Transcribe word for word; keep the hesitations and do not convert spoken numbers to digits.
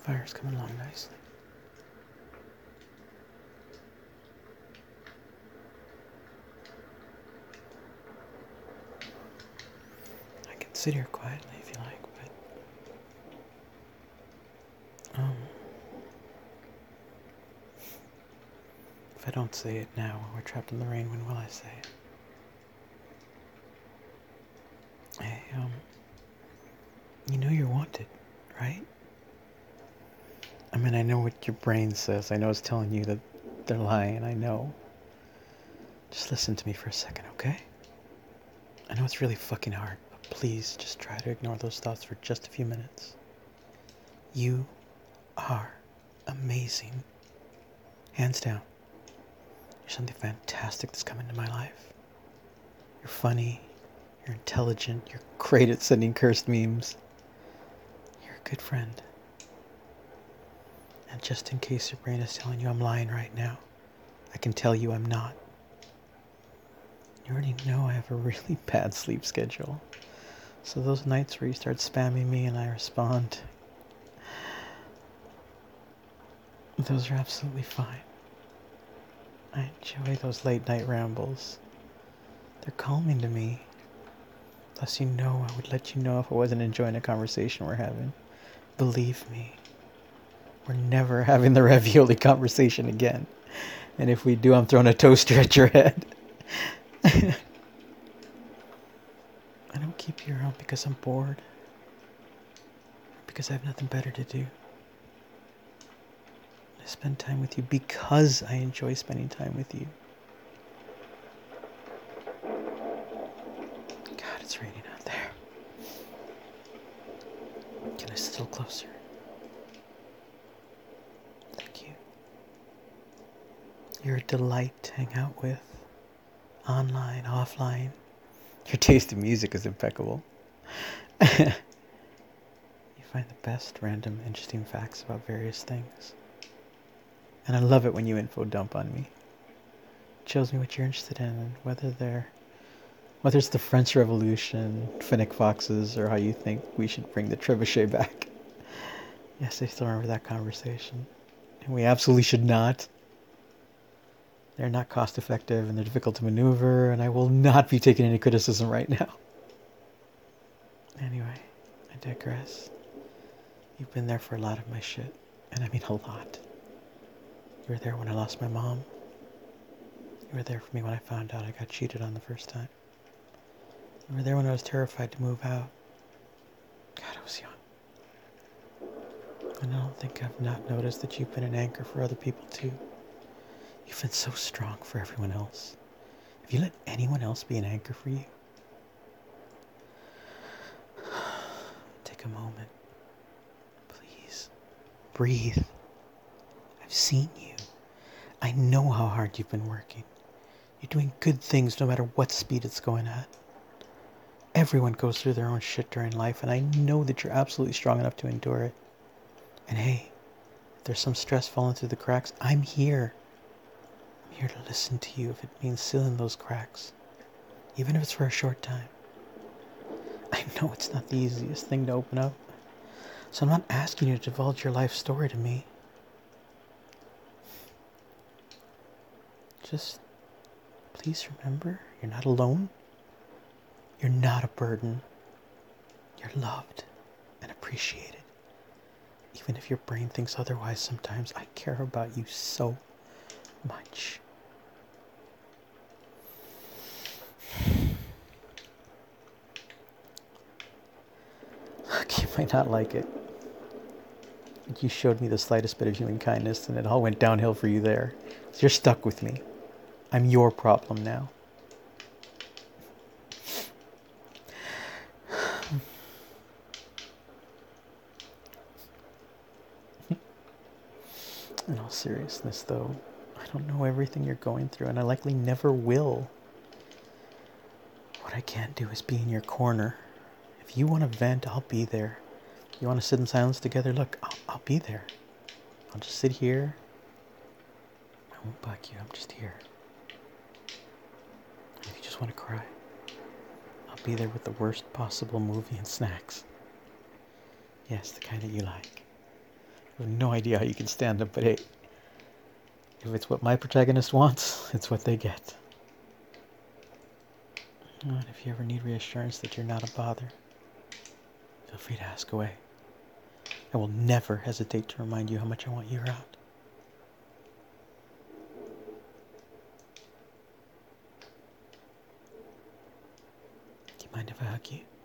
Fire's coming along nicely. I can sit here quietly if you like, but um, if I don't say it now when we're trapped in the rain, when will I say it? Hey, um, you know you're wanted, right? I mean, I know what your brain says. I know it's telling you that they're lying. I know. Just listen to me for a second, okay? I know it's really fucking hard, but please just try to ignore those thoughts for just a few minutes. You are amazing. Hands down. You're something fantastic that's come into my life. You're funny. You're intelligent. You're great at sending cursed memes. You're a good friend. And just in case your brain is telling you I'm lying right now, I can tell you I'm not. You already know I have a really bad sleep schedule. So those nights where you start spamming me and I respond, those are absolutely fine. I enjoy those late night rambles. They're calming to me. Plus, you know I would let you know if I wasn't enjoying a conversation we're having. Believe me, we're never having the ravioli conversation again. And if we do, I'm throwing a toaster at your head. I don't keep you around because I'm bored. Because I have nothing better to do. I spend time with you because I enjoy spending time with you. God, it's raining out there. Can I sit a little closer? Thank you. You're a delight to hang out with. Online, offline. Your taste in music is impeccable. You find the best random interesting facts about various things. And I love it when you info dump on me. It shows me what you're interested in, whether they're whether it's the French Revolution, Finnick Foxes, or how you think we should bring the trebuchet back. Yes, I still remember that conversation. And we absolutely should not. They're not cost effective and they're difficult to maneuver, and I will not be taking any criticism right now. Anyway, I digress. You've been there for a lot of my shit, and I mean a lot. You were there when I lost my mom. You were there for me when I found out I got cheated on the first time. You were there when I was terrified to move out. God, I was young. And I don't think I've not noticed that you've been an anchor for other people too. You've been so strong for everyone else. Have you let anyone else be an anchor for you? Take a moment. Please. Breathe. I've seen you. I know how hard you've been working. You're doing good things no matter what speed it's going at. Everyone goes through their own shit during life, and I know that you're absolutely strong enough to endure it. And hey, if there's some stress falling through the cracks, I'm here. I'm here to listen to you if it means sealing those cracks, even if it's for a short time. I know it's not the easiest thing to open up, so I'm not asking you to divulge your life story to me. Just please remember, you're not alone. You're not a burden. You're loved and appreciated. Even if your brain thinks otherwise sometimes, I care about you so much. Look, you might not like it. You showed me the slightest bit of human kindness and it all went downhill for you there. So you're stuck with me. I'm your problem now. In all seriousness, though, I don't know everything you're going through, and I likely never will. What I can't do is be in your corner. If you want to vent, I'll be there. You want to sit in silence together? Look, I'll, I'll be there. I'll just sit here. I won't bug you. I'm just here. If you just want to cry, I'll be there with the worst possible movie and snacks. Yes, the kind that you like. I have no idea how you can stand them, but hey, if it's what my protagonist wants, it's what they get. And if you ever need reassurance that you're not a bother, feel free to ask away. I will never hesitate to remind you how much I want you around. Do you mind if I hug you?